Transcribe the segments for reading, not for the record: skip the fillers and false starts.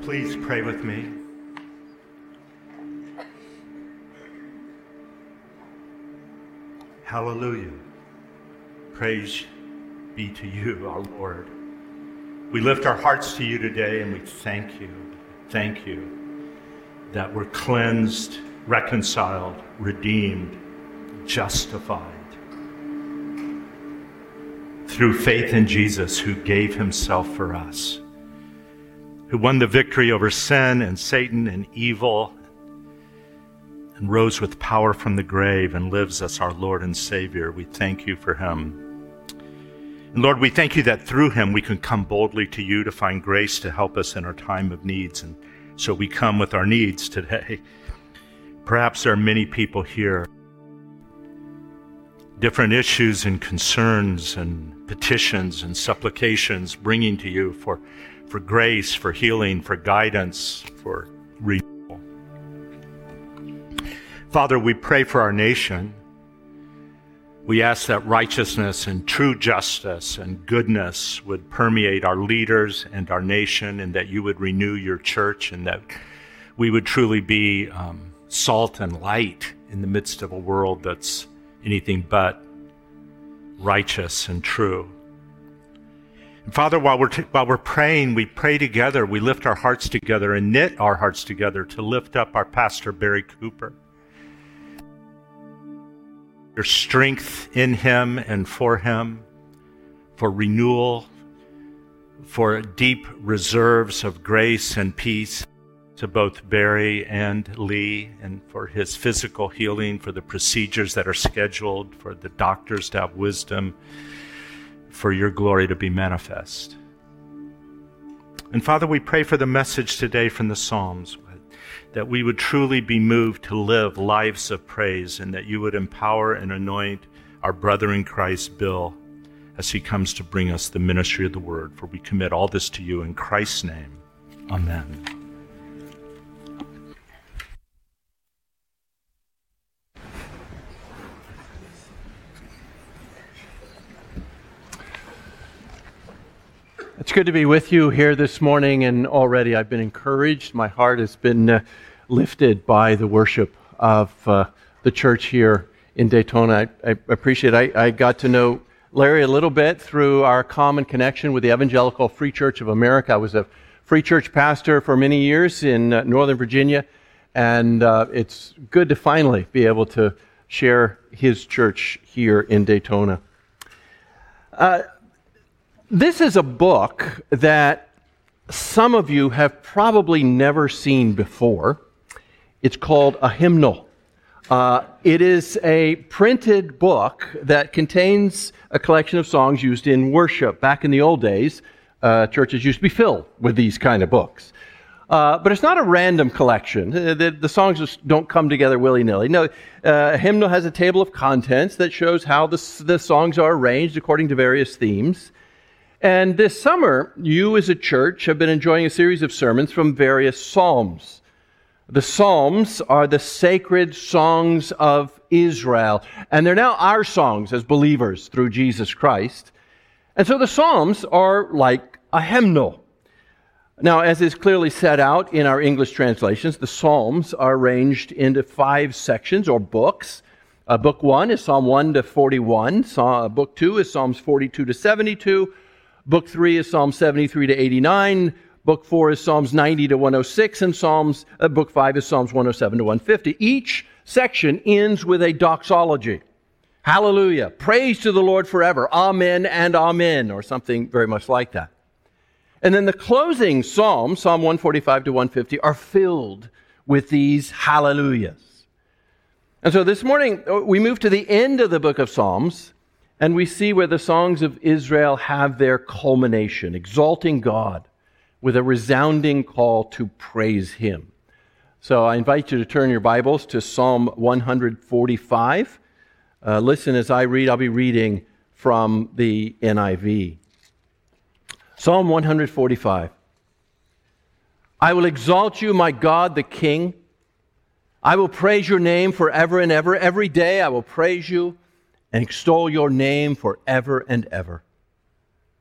Please pray with me. Hallelujah. Praise be to you, our Lord. We lift our hearts to you today and we thank you that we're cleansed, reconciled, redeemed, justified through faith in Jesus, who gave himself for us, who won the victory over sin and Satan and evil, and rose with power from the grave and lives as our Lord and Savior. We thank you for him. And Lord, we thank you that through him we can come boldly to you to find grace to help us in our time of needs. And so we come with our needs today. Perhaps there are many people here, different issues and concerns and petitions and supplications bringing to you for grace, for healing, for guidance, for renewal. Father, we pray for our nation. We ask that righteousness and true justice and goodness would permeate our leaders and our nation, and that you would renew your church, and that we would truly be salt and light in the midst of a world that's anything but righteous and true. And Father, while we're praying, we pray together. We lift our hearts together and knit our hearts together to lift up our pastor, Barry Cooper. Your strength in him and for him, for renewal, for deep reserves of grace and peace to both Barry and Lee, and for his physical healing, for the procedures that are scheduled, for the doctors to have wisdom, for your glory to be manifest. And Father, we pray for the message today from the Psalms, that we would truly be moved to live lives of praise, and that you would empower and anoint our brother in Christ, Bill, as he comes to bring us the ministry of the word. For we commit all this to you in Christ's name. Amen. It's good to be with you here this morning, and already I've been encouraged. My heart has been lifted by the worship of the church here in Daytona. I appreciate it. I got to know Larry a little bit through our common connection with the Evangelical Free Church of America. I was a free church pastor for many years in Northern Virginia, and it's good to finally be able to share his church here in Daytona. This is a book that some of you have probably never seen before. It's called a hymnal. It is a printed book that contains a collection of songs used in worship. Back in the old days, churches used to be filled with these kind of books. But it's not a random collection. The songs just don't come together willy-nilly. No, a hymnal has a table of contents that shows how the songs are arranged according to various themes. And this summer, you as a church have been enjoying a series of sermons from various psalms. The psalms are the sacred songs of Israel, and they're now our songs as believers through Jesus Christ. And so the psalms are like a hymnal. Now, as is clearly set out in our English translations, the psalms are arranged into 5 sections or books. Book 1 is Psalm 1 to 41. Book 2 is Psalms 42 to 72. Book 3 is Psalm 73 to 89. Book 4 is Psalms 90 to 106. And Book 5 is Psalms 107 to 150. Each section ends with a doxology. Hallelujah. Praise to the Lord forever. Amen and amen. Or something very much like that. And then the closing psalms, Psalm 145 to 150, are filled with these hallelujahs. And so this morning, we move to the end of the book of Psalms, and we see where the songs of Israel have their culmination, exalting God with a resounding call to praise Him. So I invite you to turn your Bibles to Psalm 145. Listen as I read. I'll be reading from the NIV. Psalm 145. I will exalt you, my God, the King. I will praise your name forever and ever. Every day I will praise you and extol your name forever and ever.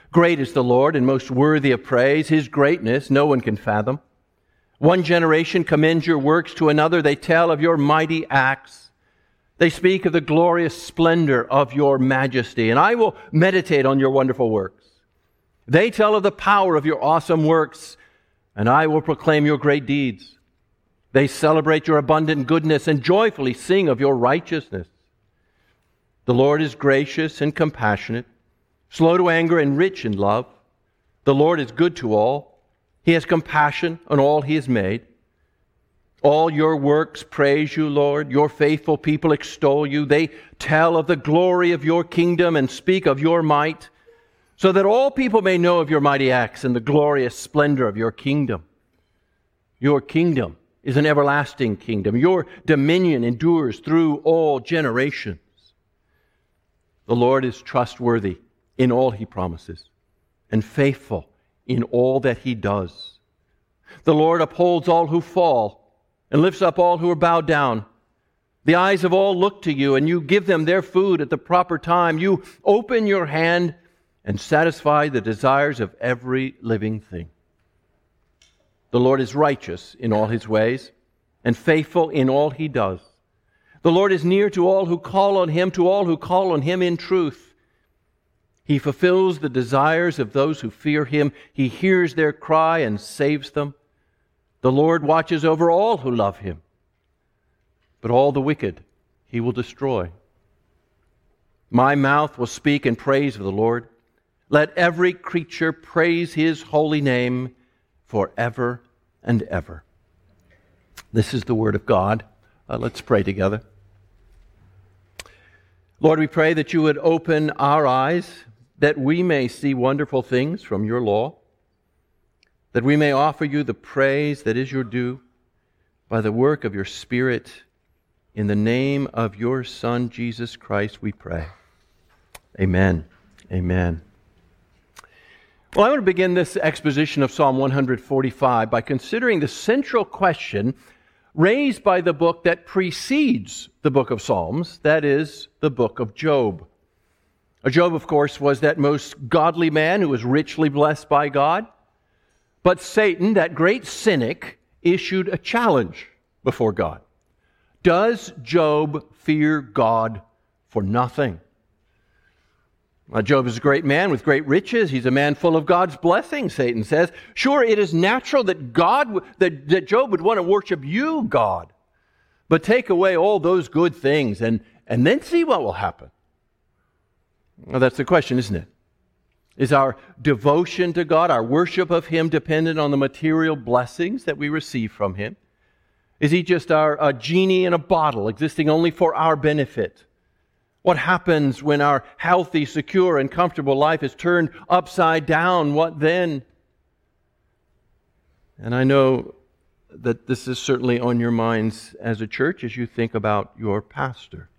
Great is the Lord and most worthy of praise. His greatness no one can fathom. One generation commends your works to another. They tell of your mighty acts. They speak of the glorious splendor of your majesty. And I will meditate on your wonderful works. They tell of the power of your awesome works, and I will proclaim your great deeds. They celebrate your abundant goodness and joyfully sing of your righteousness. The Lord is gracious and compassionate, slow to anger and rich in love. The Lord is good to all. He has compassion on all He has made. All your works praise you, Lord. Your faithful people extol you. They tell of the glory of your kingdom and speak of your might, so that all people may know of your mighty acts and the glorious splendor of your kingdom. Your kingdom is an everlasting kingdom. Your dominion endures through all generations. The Lord is trustworthy in all He promises, and faithful in all that He does. The Lord upholds all who fall, and lifts up all who are bowed down. The eyes of all look to you, and you give them their food at the proper time. You open your hand and satisfy the desires of every living thing. The Lord is righteous in all His ways, and faithful in all He does. The Lord is near to all who call on Him in truth. He fulfills the desires of those who fear Him. He hears their cry and saves them. The Lord watches over all who love Him, but all the wicked He will destroy. My mouth will speak in praise of the Lord. Let every creature praise His holy name forever and ever. This is the word of God. Let's pray together. Lord, we pray that you would open our eyes, that we may see wonderful things from your law, that we may offer you the praise that is your due by the work of your Spirit. In the name of your Son, Jesus Christ, we pray. Amen. Amen. Well, I want to begin this exposition of Psalm 145 by considering the central question raised by the book that precedes the book of Psalms, that is, the book of Job. Job, of course, was that most godly man who was richly blessed by God. But Satan, that great cynic, issued a challenge before God. Does Job fear God for nothing? Job is a great man with great riches. He's a man full of God's blessings, Satan says. Sure, it is natural that that Job would want to worship you, God. But take away all those good things and then see what will happen. Well, that's the question, isn't it? Is our devotion to God, our worship of Him, dependent on the material blessings that we receive from Him? Is He just a genie in a bottle, existing only for our benefit? What happens when our healthy, secure, and comfortable life is turned upside down? What then? And I know that this is certainly on your minds as a church as you think about your pastor.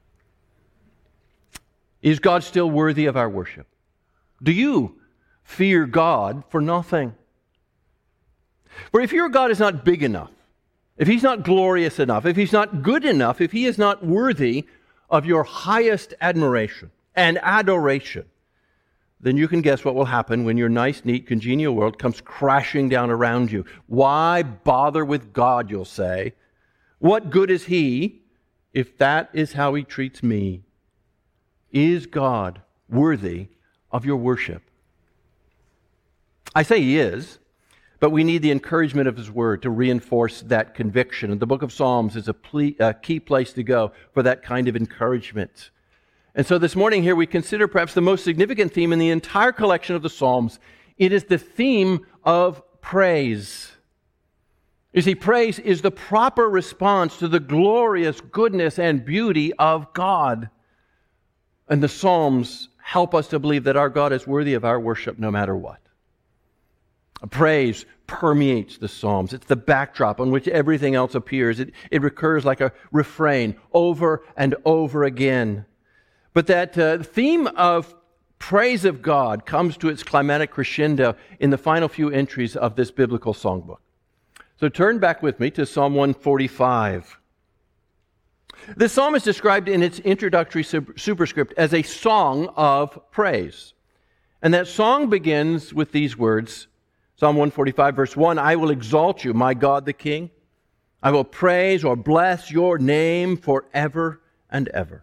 Is God still worthy of our worship? Do you fear God for nothing? For if your God is not big enough, if He's not glorious enough, if He's not good enough, if He is not worthy of your highest admiration and adoration, then you can guess what will happen when your nice, neat, congenial world comes crashing down around you. Why bother with God, you'll say? What good is He if that is how He treats me? Is God worthy of your worship? I say He is, but we need the encouragement of His Word to reinforce that conviction. And the book of Psalms is a key place to go for that kind of encouragement. And so this morning here we consider perhaps the most significant theme in the entire collection of the Psalms. It is the theme of praise. You see, praise is the proper response to the glorious goodness and beauty of God. And the Psalms help us to believe that our God is worthy of our worship no matter what. Praise permeates the Psalms. It's the backdrop on which everything else appears. It recurs like a refrain over and over again. But that theme of praise of God comes to its climatic crescendo in the final few entries of this biblical songbook. So turn back with me to Psalm 145. This psalm is described in its introductory superscript as a song of praise. And that song begins with these words, Psalm 145, verse 1, I will exalt you, my God the King. I will praise or bless your name forever and ever.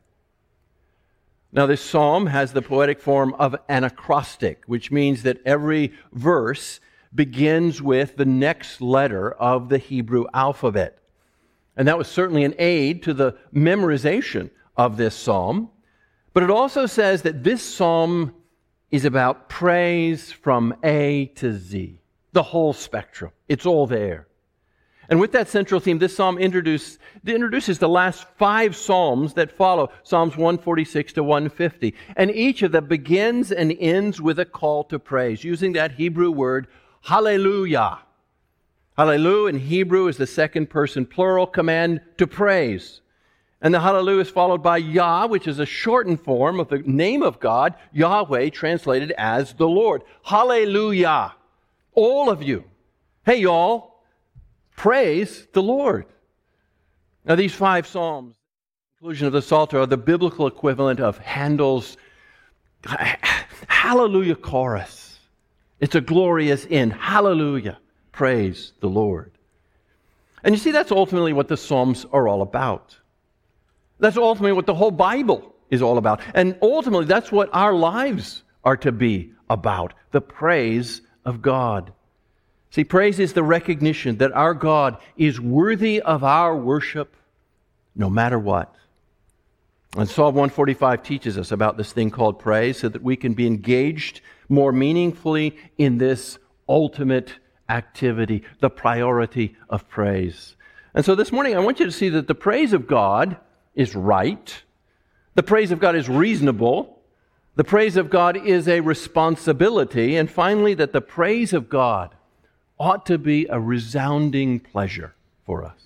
Now, this psalm has the poetic form of an acrostic, which means that every verse begins with the next letter of the Hebrew alphabet. And that was certainly an aid to the memorization of this psalm. But it also says that this psalm is about praise from A to Z, the whole spectrum. It's all there. And with that central theme, this psalm introduces the last 5 psalms that follow, Psalms 146 to 150. And each of them begins and ends with a call to praise, using that Hebrew word, hallelujah. Hallelujah in Hebrew is the second person plural command to praise. And the hallelujah is followed by Yah, which is a shortened form of the name of God, Yahweh, translated as the Lord. Hallelujah. All of you. Hey, y'all. Praise the Lord. Now, these 5 psalms, the conclusion of the Psalter, are the biblical equivalent of Handel's Hallelujah chorus. It's a glorious end. Hallelujah. Praise the Lord. And you see, that's ultimately what the Psalms are all about. That's ultimately what the whole Bible is all about. And ultimately, that's what our lives are to be about, the praise of God. See, praise is the recognition that our God is worthy of our worship no matter what. And Psalm 145 teaches us about this thing called praise so that we can be engaged more meaningfully in this ultimate activity, the priority of praise. And so this morning I want you to see that the praise of God is right. The praise of God is reasonable. The praise of God is a responsibility. And finally, that the praise of God ought to be a resounding pleasure for us.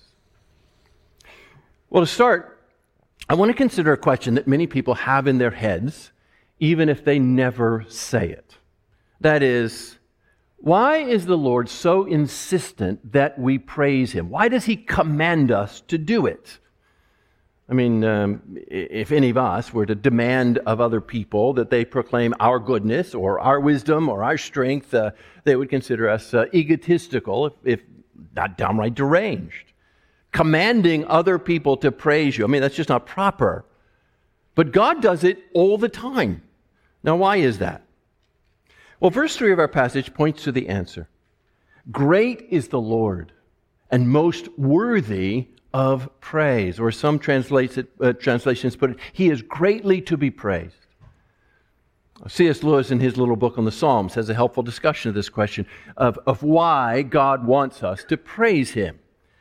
Well, to start, I want to consider a question that many people have in their heads, even if they never say it. That is, why is the Lord so insistent that we praise Him? Why does He command us to do it? I mean, if any of us were to demand of other people that they proclaim our goodness or our wisdom or our strength, they would consider us egotistical, if not downright deranged. Commanding other people to praise you, I mean, that's just not proper. But God does it all the time. Now, why is that? Well, verse 3 of our passage points to the answer. Great is the Lord, and most worthy of praise, or some translations put it, He is greatly to be praised. C.S. Lewis, in his little book on the Psalms, has a helpful discussion of this question of why God wants us to praise Him.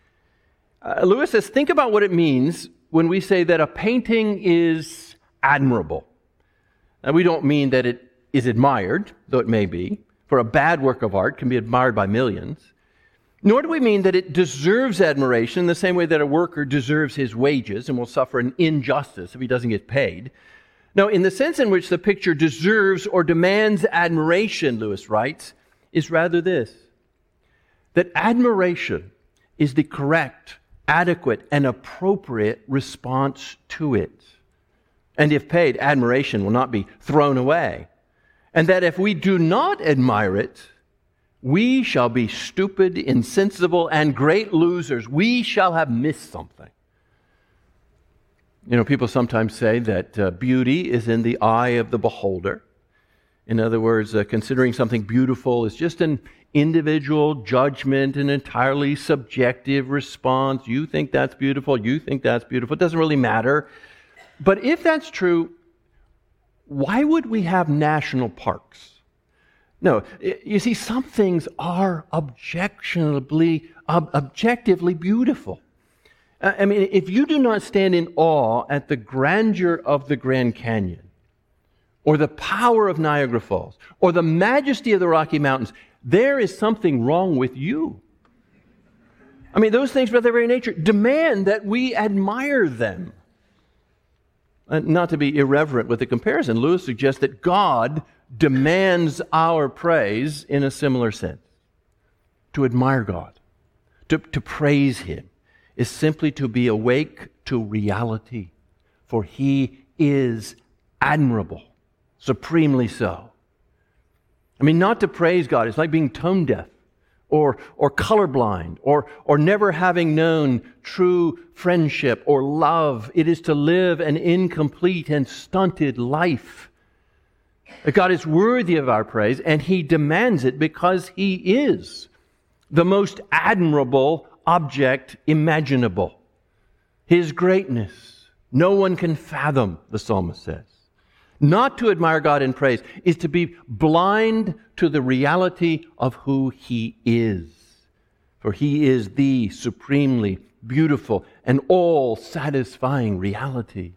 Lewis says, think about what it means when we say that a painting is admirable. Now, we don't mean that it is admired, though it may be, for a bad work of art can be admired by millions. Nor do we mean that it deserves admiration in the same way that a worker deserves his wages and will suffer an injustice if he doesn't get paid. No, in the sense in which the picture deserves or demands admiration, Lewis writes, is rather this, that admiration is the correct, adequate, and appropriate response to it. And if paid, admiration will not be thrown away. And that if we do not admire it, we shall be stupid, insensible, and great losers. We shall have missed something. You know, people sometimes say that beauty is in the eye of the beholder. In other words, considering something beautiful is just an individual judgment, an entirely subjective response. You think that's beautiful, you think that's beautiful. It doesn't really matter. But if that's true, why would we have national parks? No, you see, some things are objectively beautiful. I mean, if you do not stand in awe at the grandeur of the Grand Canyon, or the power of Niagara Falls, or the majesty of the Rocky Mountains, there is something wrong with you. I mean, those things by their very nature demand that we admire them. Not to be irreverent with the comparison, Lewis suggests that God demands our praise in a similar sense. To admire God, to praise Him, is simply to be awake to reality, for He is admirable, supremely so. I mean, not to praise God is like being tone deaf or colorblind or never having known true friendship or love. It is to live an incomplete and stunted life. God is worthy of our praise, and He demands it because He is the most admirable object imaginable. His greatness, no one can fathom, the psalmist says. Not to admire God in praise is to be blind to the reality of who He is. For He is the supremely beautiful and all-satisfying reality.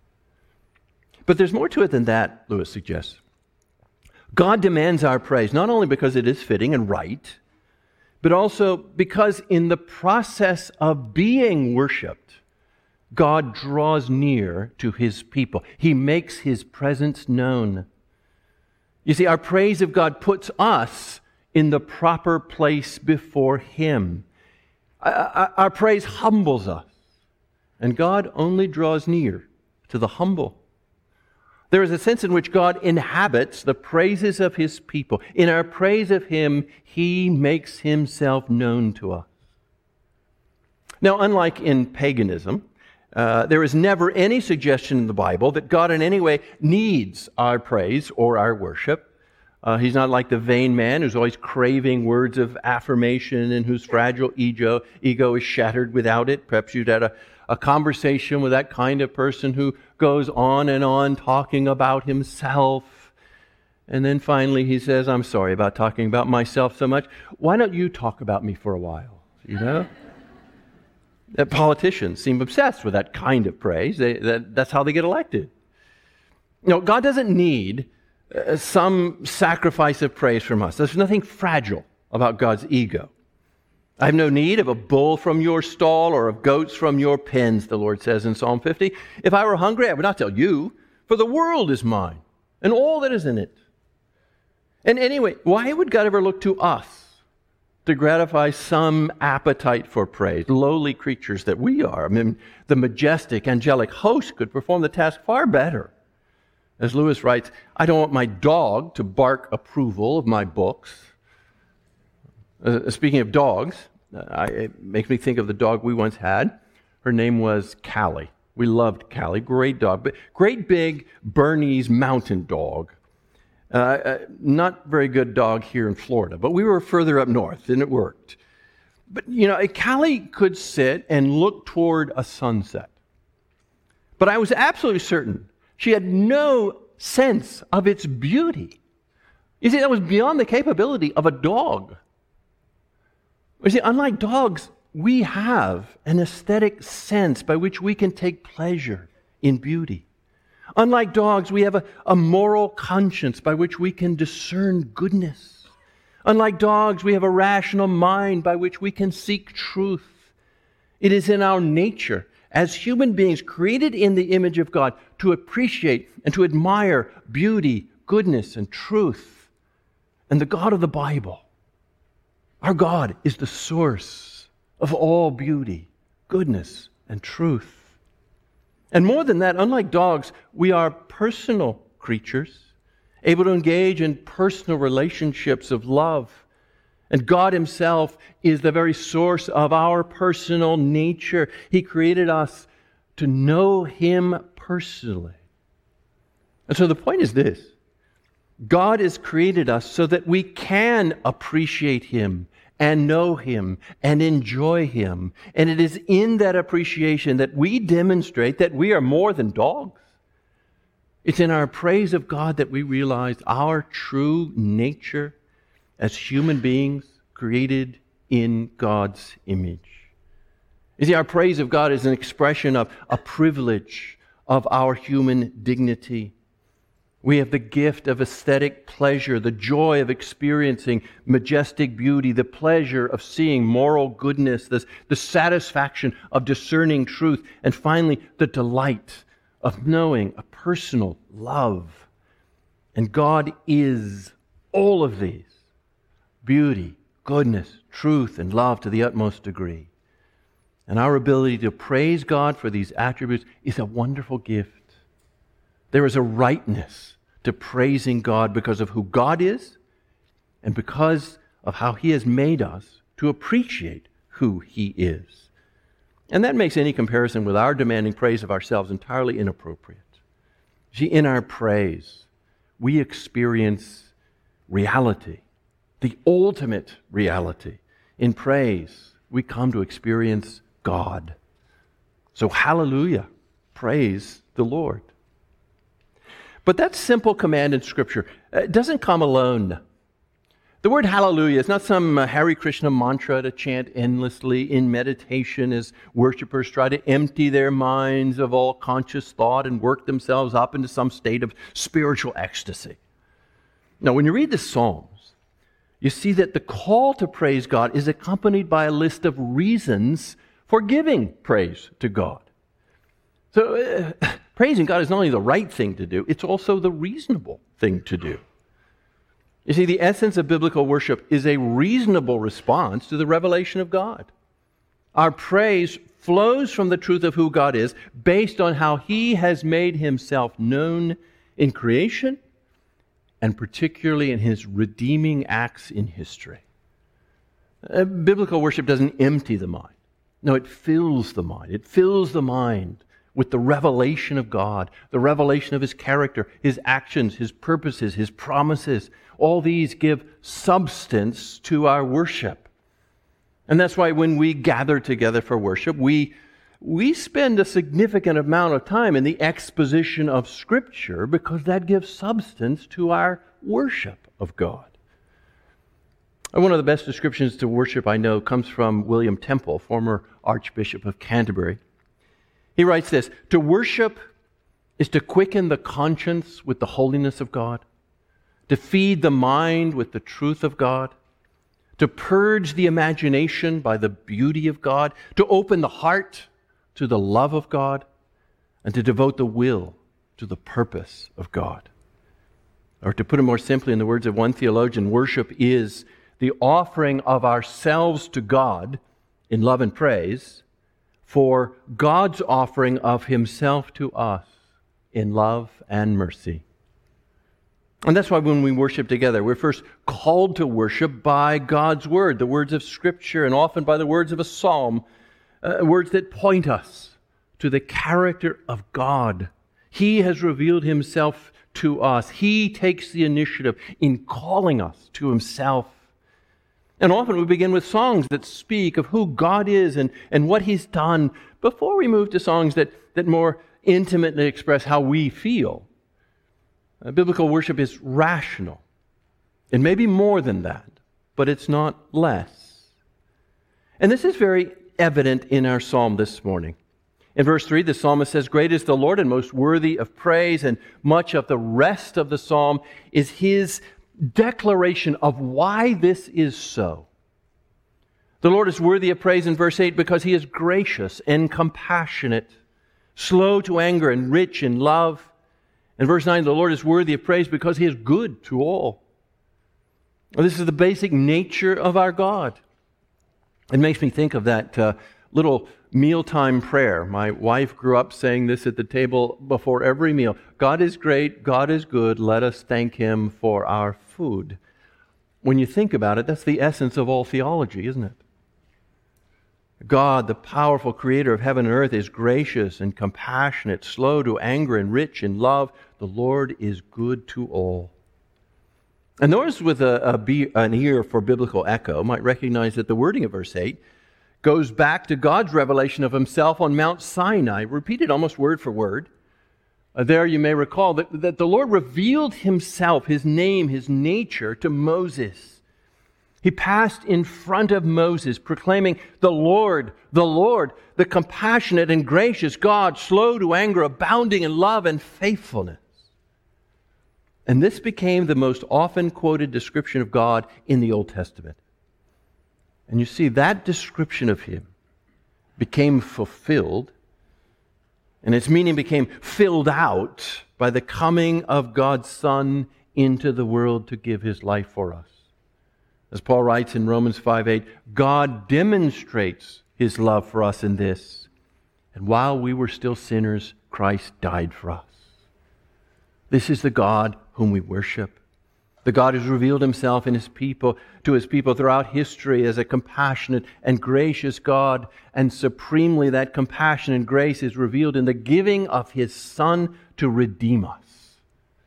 But there's more to it than that, Lewis suggests. God demands our praise, not only because it is fitting and right, but also because in the process of being worshipped, God draws near to His people. He makes His presence known. You see, our praise of God puts us in the proper place before Him. Our praise humbles us, and God only draws near to the humble. There is a sense in which God inhabits the praises of His people. In our praise of Him, He makes Himself known to us. Now, unlike in paganism, there is never any suggestion in the Bible that God in any way needs our praise or our worship. He's not like the vain man who's always craving words of affirmation and whose fragile ego is shattered without it. Perhaps you'd had a conversation with that kind of person who goes on and on talking about himself. And then finally he says, I'm sorry about talking about myself so much. Why don't you talk about me for a while? You know? That politicians seem obsessed with that kind of praise. That's how they get elected. No, God doesn't need some sacrifice of praise from us. There's nothing fragile about God's ego. I have no need of a bull from your stall or of goats from your pens, the Lord says in Psalm 50. If I were hungry, I would not tell you, for the world is mine and all that is in it. And anyway, why would God ever look to us to gratify some appetite for praise? Lowly creatures that we are. I mean, the majestic, angelic host could perform the task far better. As Lewis writes, I don't want my dog to bark approval of my books. Speaking of dogs, it makes me think of the dog we once had. Her name was Callie. We loved Callie. Great dog, but great big Bernese mountain dog. Not very good dog here in Florida, but we were further up north and it worked. But, you know, Callie could sit and look toward a sunset. But I was absolutely certain she had no sense of its beauty. You see, that was beyond the capability of a dog. You see, unlike dogs, we have an aesthetic sense by which we can take pleasure in beauty. Unlike dogs, we have a moral conscience by which we can discern goodness. Unlike dogs, we have a rational mind by which we can seek truth. It is in our nature, as human beings created in the image of God, to appreciate and to admire beauty, goodness, and truth. And the God of the Bible, our God, is the source of all beauty, goodness, and truth. And more than that, unlike dogs, we are personal creatures, able to engage in personal relationships of love. And God Himself is the very source of our personal nature. He created us to know Him personally. And so the point is this: God has created us so that we can appreciate Him and know Him and enjoy Him. And it is in that appreciation that we demonstrate that we are more than dogs. It's in our praise of God that we realize our true nature as human beings created in God's image. You see, our praise of God is an expression of a privilege of our human dignity. We have the gift of aesthetic pleasure, the joy of experiencing majestic beauty, the pleasure of seeing moral goodness, the satisfaction of discerning truth, and finally, the delight of knowing a personal love. And God is all of these: beauty, goodness, truth, and love to the utmost degree. And our ability to praise God for these attributes is a wonderful gift. There is a rightness to praising God because of who God is and because of how He has made us to appreciate who He is. And that makes any comparison with our demanding praise of ourselves entirely inappropriate. See, in our praise, we experience reality, the ultimate reality. In praise, we come to experience God. So hallelujah, praise the Lord. But that simple command in Scripture doesn't come alone. The word hallelujah is not some Hare Krishna mantra to chant endlessly in meditation as worshipers try to empty their minds of all conscious thought and work themselves up into some state of spiritual ecstasy. Now, when you read the Psalms, you see that the call to praise God is accompanied by a list of reasons for giving praise to God. So, praising God is not only the right thing to do, it's also the reasonable thing to do. You see, the essence of biblical worship is a reasonable response to the revelation of God. Our praise flows from the truth of who God is, based on how He has made Himself known in creation, and particularly in His redeeming acts in history. Biblical worship doesn't empty the mind. No, it fills the mind. It fills the mind with the revelation of God, the revelation of His character, His actions, His purposes, His promises. All these give substance to our worship. And that's why when we gather together for worship, we spend a significant amount of time in the exposition of Scripture, because that gives substance to our worship of God. One of the best descriptions to worship I know comes from William Temple, former Archbishop of Canterbury. He writes this: "To worship is to quicken the conscience with the holiness of God, to feed the mind with the truth of God, to purge the imagination by the beauty of God, to open the heart to the love of God, and to devote the will to the purpose of God." Or to put it more simply, in the words of one theologian, worship is the offering of ourselves to God in love and praise for God's offering of Himself to us in love and mercy. And that's why when we worship together, we're first called to worship by God's Word, the words of Scripture, and often by the words of a psalm, words that point us to the character of God. He has revealed Himself to us. He takes the initiative in calling us to Himself. And often we begin with songs that speak of who God is and what He's done before we move to songs that more intimately express how we feel. Biblical worship is rational. It may be more than that, but it's not less. And this is very evident in our psalm this morning. In verse 3, the psalmist says, "Great is the Lord and most worthy of praise," and much of the rest of the psalm is his declaration of why this is so. The Lord is worthy of praise in verse 8 because He is gracious and compassionate, slow to anger and rich in love. In verse 9, the Lord is worthy of praise because He is good to all. This is the basic nature of our God. It makes me think of that little mealtime prayer. My wife grew up saying this at the table before every meal. God is great, God is good, let us thank Him for our food. When you think about it, that's the essence of all theology, isn't it? God, the powerful creator of heaven and earth, is gracious and compassionate, slow to anger and rich in love. The Lord is good to all. And those with an ear for biblical echo might recognize that the wording of verse 8 goes back to God's revelation of Himself on Mount Sinai, repeated almost word for word. There you may recall that the Lord revealed Himself, His name, His nature to Moses. He passed in front of Moses, proclaiming, the Lord, the compassionate and gracious God, slow to anger, abounding in love and faithfulness." And this became the most often quoted description of God in the Old Testament. And you see, that description of Him became fulfilled, and its meaning became filled out by the coming of God's Son into the world to give His life for us. As Paul writes in Romans 5:8, God demonstrates His love for us in this: and while we were still sinners, Christ died for us. This is the God whom we worship. The God who's revealed himself in his people, to his people throughout history as a compassionate and gracious God. And supremely, that compassion and grace is revealed in the giving of his Son to redeem us.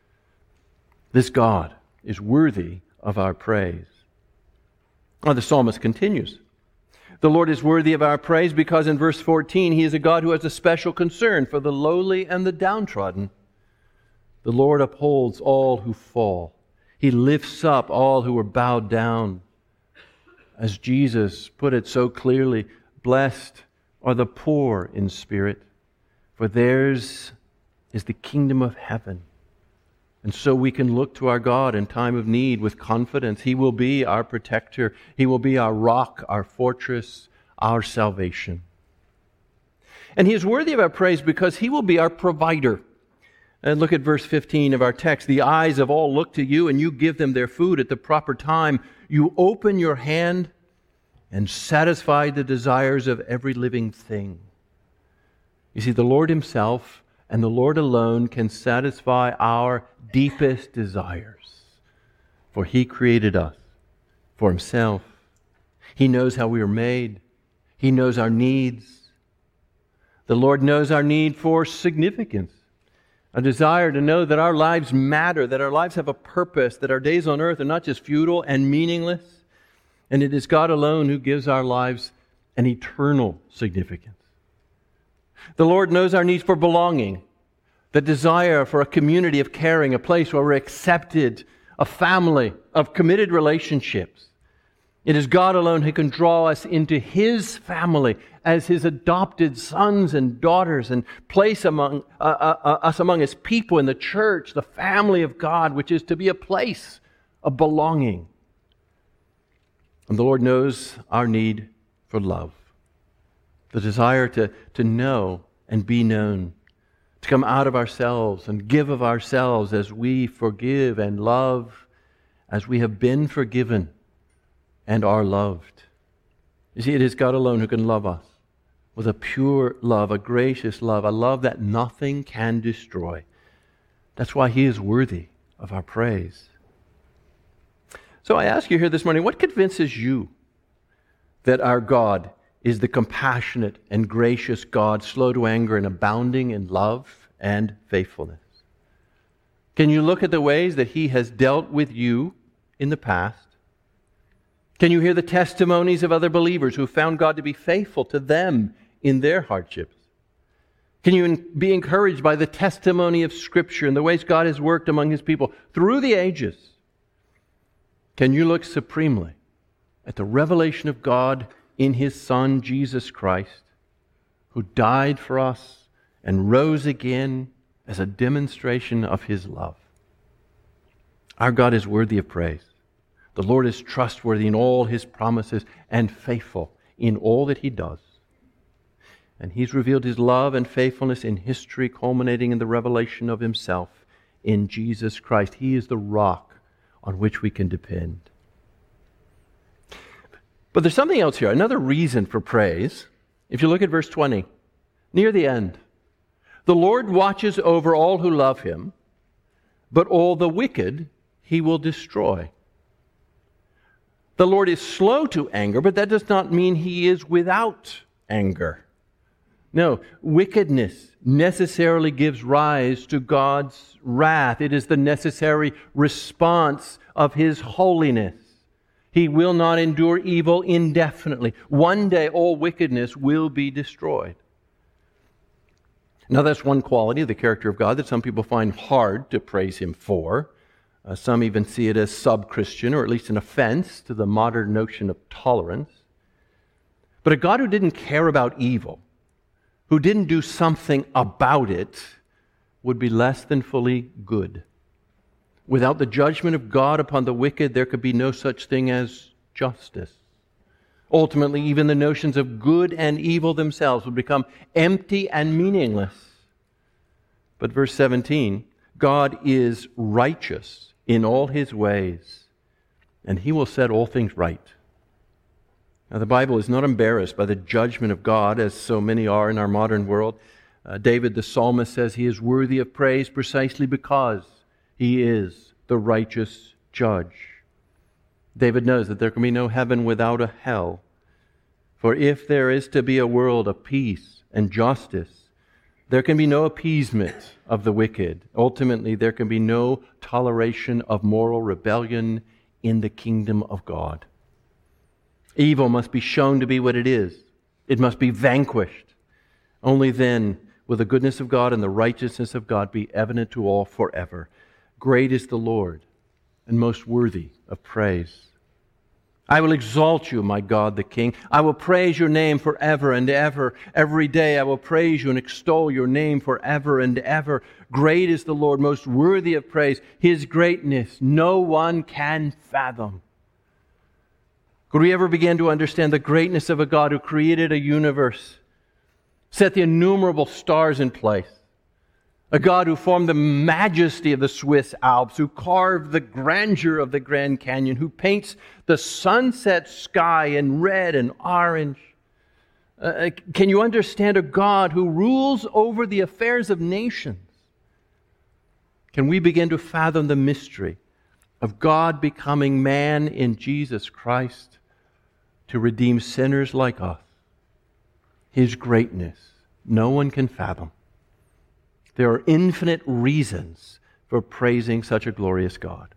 This God is worthy of our praise. Well, the psalmist continues. The Lord is worthy of our praise because in verse 14, he is a God who has a special concern for the lowly and the downtrodden. The Lord upholds all who fall. He lifts up all who are bowed down. As Jesus put it so clearly, blessed are the poor in spirit, for theirs is the kingdom of heaven. And so we can look to our God in time of need with confidence. He will be our protector. He will be our rock, our fortress, our salvation. And he is worthy of our praise because he will be our provider. And look at verse 15 of our text. The eyes of all look to you, and you give them their food at the proper time. You open your hand and satisfy the desires of every living thing. You see, the Lord himself and the Lord alone can satisfy our deepest desires. For he created us for himself. He knows how we are made. He knows our needs. The Lord knows our need for significance. A desire to know that our lives matter, that our lives have a purpose, that our days on earth are not just futile and meaningless. And it is God alone who gives our lives an eternal significance. The Lord knows our needs for belonging, the desire for a community of caring, a place where we're accepted, a family of committed relationships. It is God alone who can draw us into his family as his adopted sons and daughters and place us among his people in the church, the family of God, which is to be a place of belonging. And the Lord knows our need for love, the desire to know and be known, to come out of ourselves and give of ourselves as we forgive and love, as we have been forgiven and are loved. You see, it is God alone who can love us with a pure love, a gracious love, a love that nothing can destroy. That's why he is worthy of our praise. So I ask you here this morning, what convinces you that our God is the compassionate and gracious God, slow to anger and abounding in love and faithfulness? Can you look at the ways that he has dealt with you in the past? Can you hear the testimonies of other believers who found God to be faithful to them in their hardships? Can you be encouraged by the testimony of Scripture and the ways God has worked among his people through the ages? Can you look supremely at the revelation of God in his Son, Jesus Christ, who died for us and rose again as a demonstration of his love? Our God is worthy of praise. The Lord is trustworthy in all his promises and faithful in all that he does. And he's revealed his love and faithfulness in history, culminating in the revelation of himself in Jesus Christ. He is the rock on which we can depend. But there's something else here, another reason for praise. If you look at verse 20, near the end, the Lord watches over all who love him, but all the wicked he will destroy. The Lord is slow to anger, but that does not mean he is without anger. No, wickedness necessarily gives rise to God's wrath. It is the necessary response of his holiness. He will not endure evil indefinitely. One day all wickedness will be destroyed. Now that's one quality of the character of God that some people find hard to praise him for. Some even see it as sub-Christian, or at least an offense to the modern notion of tolerance. But a God who didn't care about evil, who didn't do something about it, would be less than fully good. Without the judgment of God upon the wicked, there could be no such thing as justice. Ultimately, even the notions of good and evil themselves would become empty and meaningless. But verse 17, God is righteous in all his ways, and he will set all things right. Now, the Bible is not embarrassed by the judgment of God, as so many are in our modern world. David the psalmist says he is worthy of praise precisely because he is the righteous judge. David knows that there can be no heaven without a hell. For if there is to be a world of peace and justice, there can be no appeasement of the wicked. Ultimately, there can be no toleration of moral rebellion in the kingdom of God. Evil must be shown to be what it is. It must be vanquished. Only then will the goodness of God and the righteousness of God be evident to all forever. Great is the Lord, and most worthy of praise. I will exalt you, my God the King. I will praise your name forever and ever. Every day I will praise you and extol your name forever and ever. Great is the Lord, most worthy of praise. His greatness no one can fathom. Could we ever begin to understand the greatness of a God who created a universe, set the innumerable stars in place, a God who formed the majesty of the Swiss Alps, who carved the grandeur of the Grand Canyon, who paints the sunset sky in red and orange? Can you understand a God who rules over the affairs of nations? Can we begin to fathom the mystery of God becoming man in Jesus Christ to redeem sinners like us? His greatness no one can fathom. There are infinite reasons for praising such a glorious God.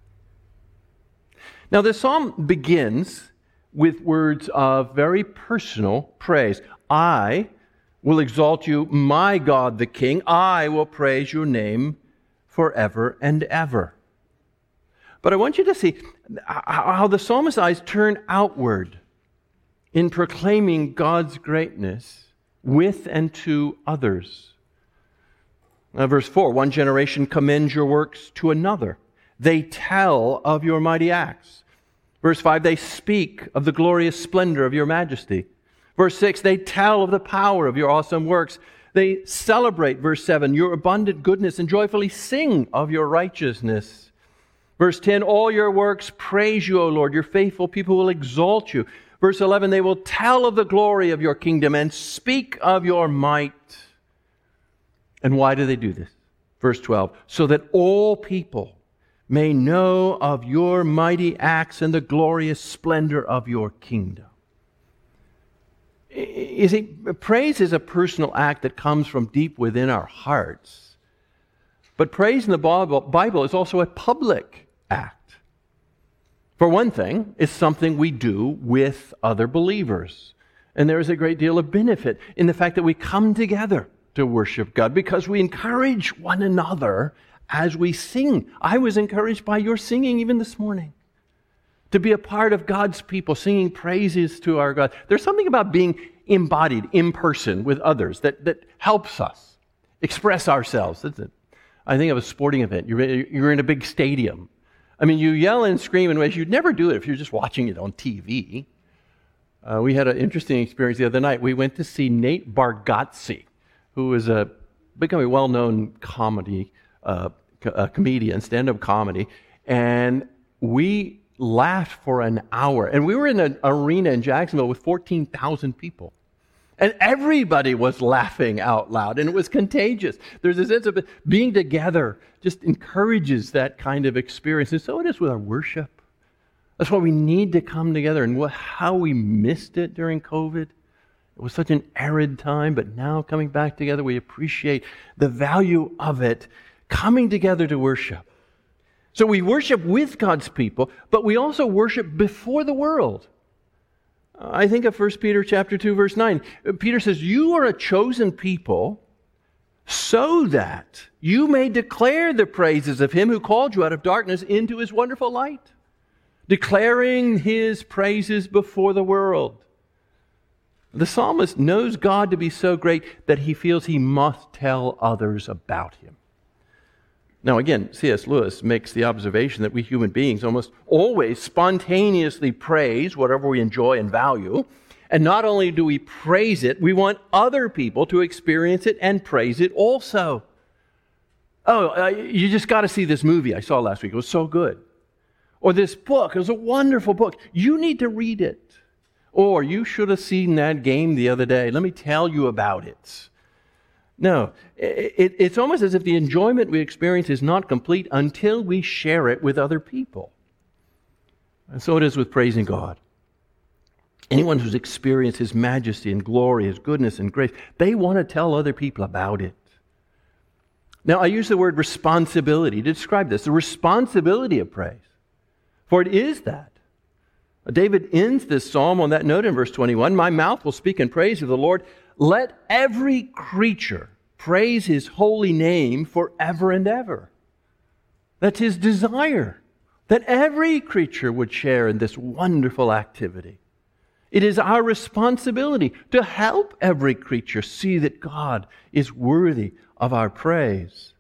Now, this psalm begins with words of very personal praise. I will exalt you, my God the King. I will praise your name forever and ever. But I want you to see how the psalmist's eyes turn outward in proclaiming God's greatness with and to others. Verse 4, one generation commends your works to another. They tell of your mighty acts. Verse 5, they speak of the glorious splendor of your majesty. Verse 6, they tell of the power of your awesome works. They celebrate, verse 7, your abundant goodness and joyfully sing of your righteousness. Verse 10, all your works praise you, O Lord. Your faithful people will exalt you. Verse 11, they will tell of the glory of your kingdom and speak of your might. And why do they do this? Verse 12, so that all people may know of your mighty acts and the glorious splendor of your kingdom. You see, praise is a personal act that comes from deep within our hearts. But praise in the Bible is also a public act. For one thing, it's something we do with other believers. And there is a great deal of benefit in the fact that we come together to worship God because we encourage one another as we sing. I was encouraged by your singing even this morning. To be a part of God's people, singing praises to our God. There's something about being embodied in person with others that helps us express ourselves. I think of a sporting event. You're in a big stadium. I mean, you yell and scream in ways you'd never do it if you're just watching it on TV. We had an interesting experience the other night. We went to see Nate Bargatze, who is becoming a well-known comedian, stand-up comedy, and we laughed for an hour. And we were in an arena in Jacksonville with 14,000 people. And everybody was laughing out loud, and it was contagious. There's a sense of being together just encourages that kind of experience. And so it is with our worship. That's why we need to come together. And how we missed it during COVID. It was such an arid time, but now coming back together, we appreciate the value of it, coming together to worship. So we worship with God's people, but we also worship before the world. I think of 1 Peter chapter 2, verse 9. Peter says, you are a chosen people so that you may declare the praises of him who called you out of darkness into his wonderful light. Declaring his praises before the world. The psalmist knows God to be so great that he feels he must tell others about him. Now again, C.S. Lewis makes the observation that we human beings almost always spontaneously praise whatever we enjoy and value. And not only do we praise it, we want other people to experience it and praise it also. You just got to see this movie I saw last week. It was so good. Or this book. It was a wonderful book. You need to read it. Or you should have seen that game the other day. Let me tell you about it. No, it's almost as if the enjoyment we experience is not complete until we share it with other people. And so it is with praising God. Anyone who's experienced His majesty and glory, His goodness and grace, they want to tell other people about it. Now, I use the word responsibility to describe this, the responsibility of praise. For it is that. David ends this psalm on that note in verse 21, "My mouth will speak in praise of the Lord. Let every creature praise His holy name forever and ever." That's His desire, that every creature would share in this wonderful activity. It is our responsibility to help every creature see that God is worthy of our praise.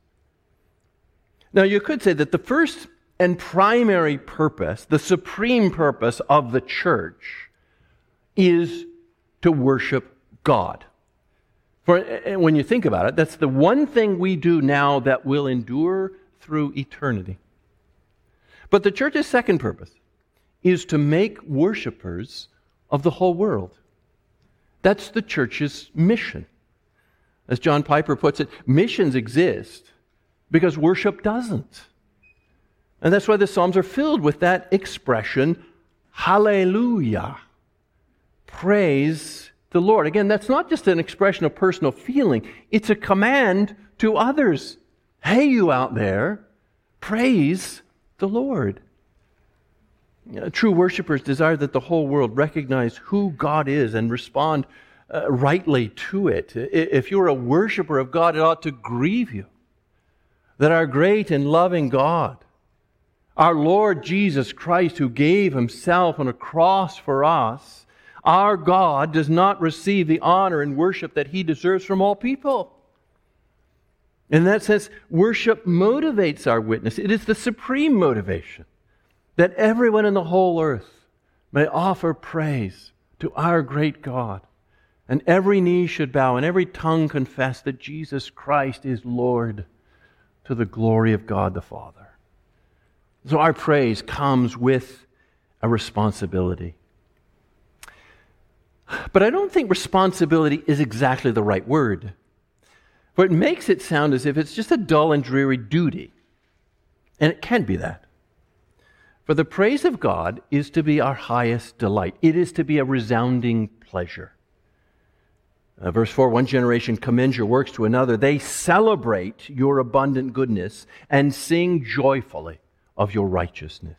Now, you could say that the first and primary purpose, the supreme purpose of the church, is to worship God. For when you think about it, that's the one thing we do now that will endure through eternity. But the church's second purpose is to make worshipers of the whole world. That's the church's mission. As John Piper puts it, missions exist because worship doesn't. And that's why the Psalms are filled with that expression, hallelujah. Praise the Lord. Again, that's not just an expression of personal feeling. It's a command to others. Hey, you out there, praise the Lord. True worshipers desire that the whole world recognize who God is and respond rightly to it. If you're a worshiper of God, it ought to grieve you that our great and loving God, our Lord Jesus Christ, who gave Himself on a cross for us, our God does not receive the honor and worship that He deserves from all people. In that sense, worship motivates our witness. It is the supreme motivation that everyone in the whole earth may offer praise to our great God. And every knee should bow and every tongue confess that Jesus Christ is Lord, to the glory of God the Father. So our praise comes with a responsibility. But I don't think responsibility is exactly the right word. For it makes it sound as if it's just a dull and dreary duty. And it can be that. For the praise of God is to be our highest delight. It is to be a resounding pleasure. Verse 4, one generation commends your works to another. They celebrate your abundant goodness and sing joyfully of your righteousness.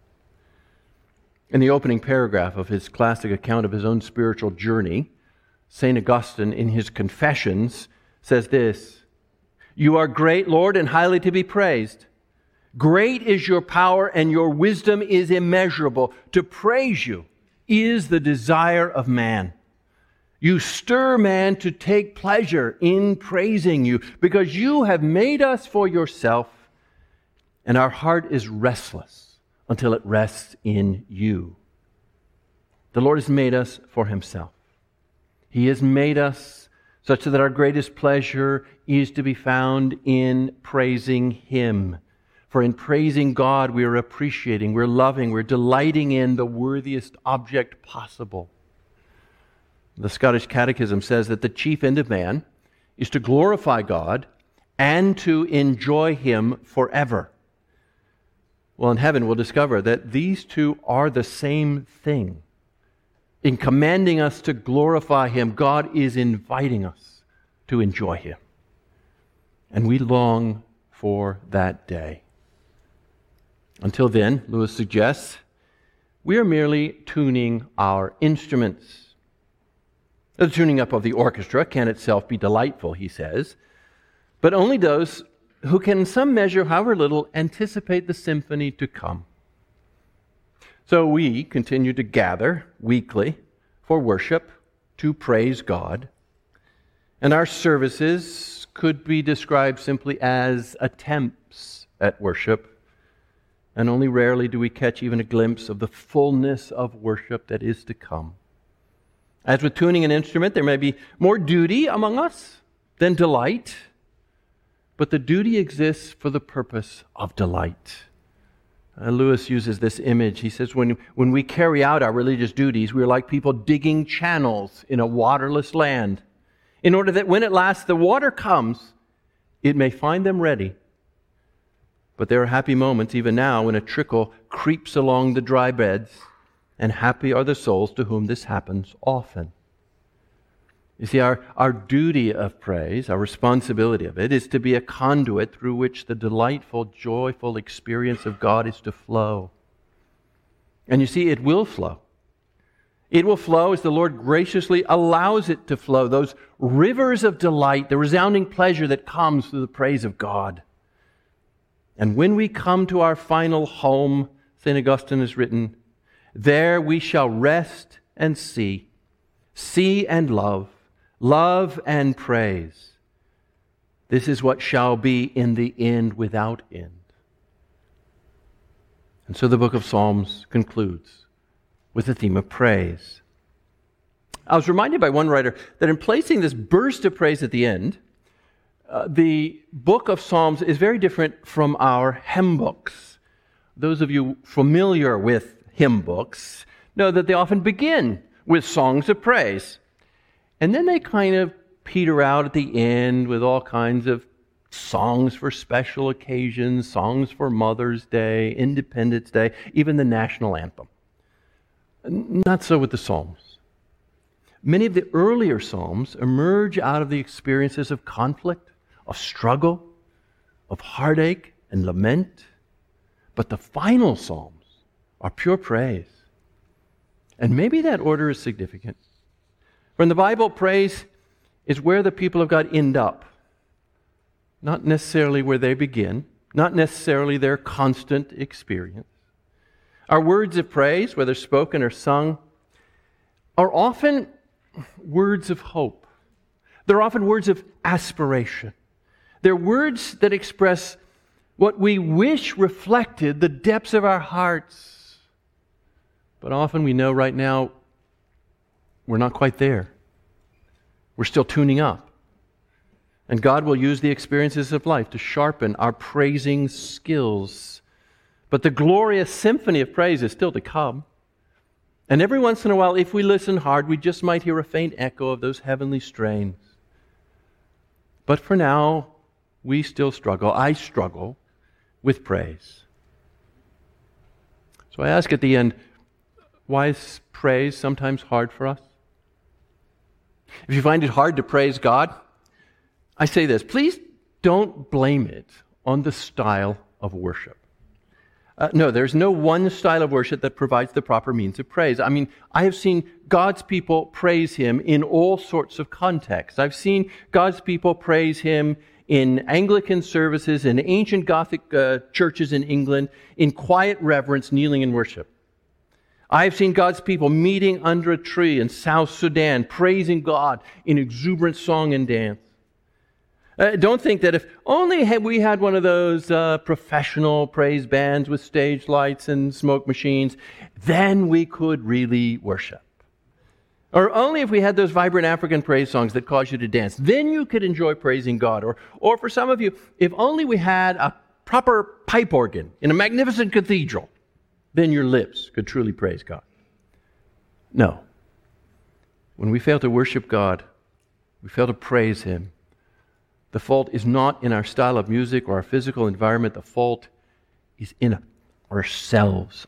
In the opening paragraph of his classic account of his own spiritual journey, St. Augustine, in his Confessions, says this, "You are great, Lord, and highly to be praised. Great is your power, and your wisdom is immeasurable. To praise you is the desire of man. You stir man to take pleasure in praising you, because you have made us for yourself, and our heart is restless until it rests in you." The Lord has made us for Himself. He has made us such that our greatest pleasure is to be found in praising Him. For in praising God, we are appreciating, we're loving, we're delighting in the worthiest object possible. The Scottish Catechism says that the chief end of man is to glorify God and to enjoy Him forever. Well, in heaven, we'll discover that these two are the same thing. In commanding us to glorify Him, God is inviting us to enjoy Him. And we long for that day. Until then, Lewis suggests, we are merely tuning our instruments. The tuning up of the orchestra can itself be delightful, he says, but only those who can in some measure, however little, anticipate the symphony to come. So we continue to gather weekly for worship, to praise God, and our services could be described simply as attempts at worship, and only rarely do we catch even a glimpse of the fullness of worship that is to come. As with tuning an instrument, there may be more duty among us than delight, but the duty exists for the purpose of delight. Lewis uses this image. He says, when we carry out our religious duties, we are like people digging channels in a waterless land, in order that when at last the water comes, it may find them ready. But there are happy moments even now when a trickle creeps along the dry beds, and happy are the souls to whom this happens often. You see, our duty of praise, our responsibility of it, is to be a conduit through which the delightful, joyful experience of God is to flow. And you see, it will flow. It will flow as the Lord graciously allows it to flow, those rivers of delight, the resounding pleasure that comes through the praise of God. And when we come to our final home, St. Augustine has written, there we shall rest and see and love and praise. This is what shall be in the end without end. And so the book of Psalms concludes with the theme of praise. I was reminded by one writer that in placing this burst of praise at the end, the book of Psalms is very different from our hymn books. Those of you familiar with hymn books know that they often begin with songs of praise. And then they kind of peter out at the end with all kinds of songs for special occasions, songs for Mother's Day, Independence Day, even the national anthem. Not so with the Psalms. Many of the earlier Psalms emerge out of the experiences of conflict, of struggle, of heartache and lament. But the final Psalms are pure praise. And maybe that order is significant. For in the Bible, praise is where the people of God end up. Not necessarily where they begin, not necessarily their constant experience. Our words of praise, whether spoken or sung, are often words of hope. They're often words of aspiration. They're words that express what we wish reflected the depths of our hearts. But often we know right now we're not quite there. We're still tuning up. And God will use the experiences of life to sharpen our praising skills. But the glorious symphony of praise is still to come. And every once in a while, if we listen hard, we just might hear a faint echo of those heavenly strains. But for now, we still struggle. I struggle with praise. So I ask at the end, why is praise sometimes hard for us? If you find it hard to praise God, I say this, please don't blame it on the style of worship. No, there's no one style of worship that provides the proper means of praise. I mean, I have seen God's people praise Him in all sorts of contexts. I've seen God's people praise Him in Anglican services, in ancient Gothic churches in England, in quiet reverence, kneeling in worship. I've seen God's people meeting under a tree in South Sudan, praising God in exuberant song and dance. Don't think that if only we had one of those professional praise bands with stage lights and smoke machines, then we could really worship. Or only if we had those vibrant African praise songs that cause you to dance, then you could enjoy praising God. Or for some of you, if only we had a proper pipe organ in a magnificent cathedral, then your lips could truly praise God. No. When we fail to worship God, we fail to praise Him. The fault is not in our style of music or our physical environment. The fault is in ourselves.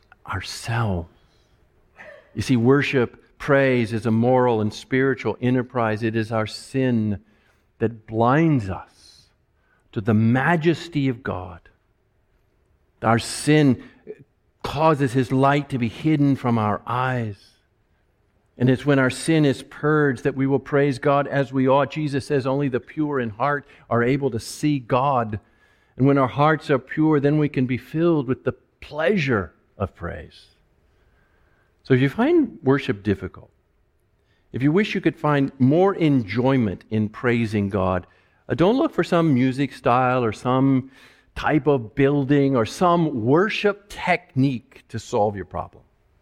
You see, worship, praise is a moral and spiritual enterprise. It is our sin that blinds us to the majesty of God. Our sin causes His light to be hidden from our eyes. And it's when our sin is purged that we will praise God as we ought. Jesus says only the pure in heart are able to see God. And when our hearts are pure, then we can be filled with the pleasure of praise. So if you find worship difficult, if you wish you could find more enjoyment in praising God, don't look for some music style or some type of building or some worship technique to solve your problem.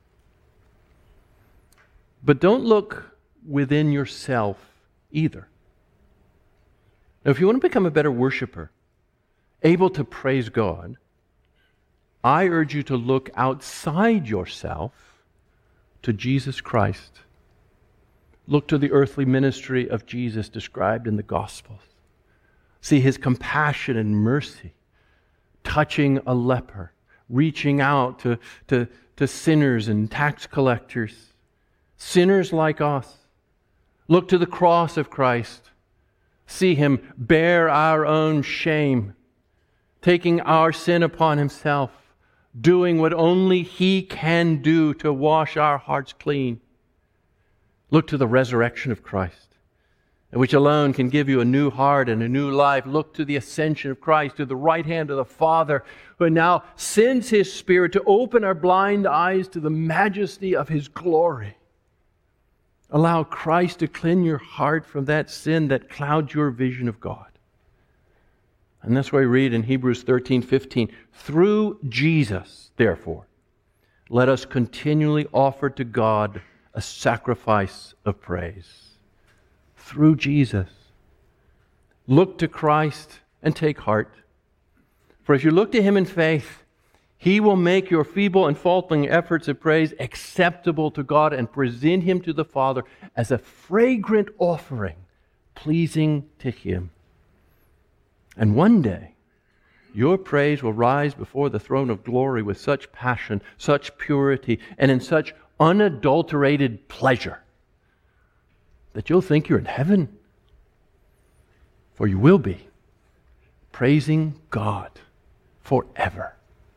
But don't look within yourself either. Now, if you want to become a better worshiper, able to praise God, I urge you to look outside yourself to Jesus Christ. Look to the earthly ministry of Jesus described in the Gospels. See His compassion and mercy, touching a leper, reaching out to sinners and tax collectors, sinners like us. Look to the cross of Christ. See Him bear our own shame, taking our sin upon Himself, doing what only He can do to wash our hearts clean. Look to the resurrection of Christ, which alone can give you a new heart and a new life. Look to the ascension of Christ, to the right hand of the Father, who now sends His Spirit to open our blind eyes to the majesty of His glory. Allow Christ to cleanse your heart from that sin that clouds your vision of God. And that's why we read in Hebrews 13:15, through Jesus, therefore, let us continually offer to God a sacrifice of praise. Through Jesus. Look to Christ and take heart. For if you look to Him in faith, He will make your feeble and faltering efforts of praise acceptable to God and present Him to the Father as a fragrant offering, pleasing to Him. And one day, your praise will rise before the throne of glory with such passion, such purity, and in such unadulterated pleasure that you'll think you're in heaven. For you will be praising God forever.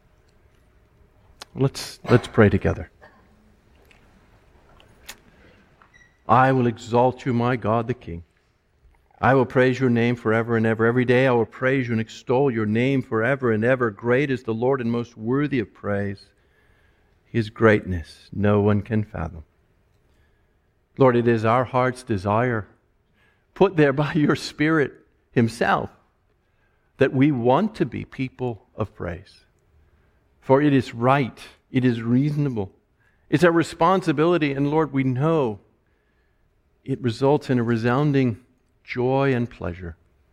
Let's pray together. I will exalt you, my God the King. I will praise your name forever and ever. Every day I will praise you and extol your name forever and ever. Great is the Lord and most worthy of praise. His greatness no one can fathom. Lord, it is our heart's desire, put there by your Spirit Himself, that we want to be people of praise. For it is right, it is reasonable, it's a responsibility, and Lord, we know it results in a resounding joy and pleasure.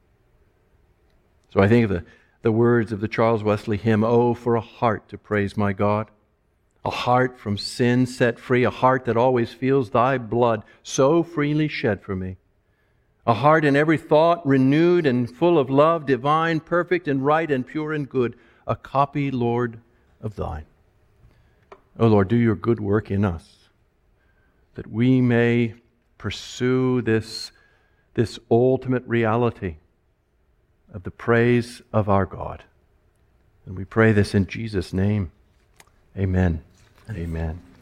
So I think of the words of the Charles Wesley hymn, "Oh, for a heart to praise my God, a heart from sin set free, a heart that always feels thy blood so freely shed for me. A heart in every thought renewed and full of love divine, perfect and right and pure and good, a copy, Lord, of thine." Oh Lord, do your good work in us, that we may pursue this ultimate reality of the praise of our God. And we pray this in Jesus' name. Amen. Amen.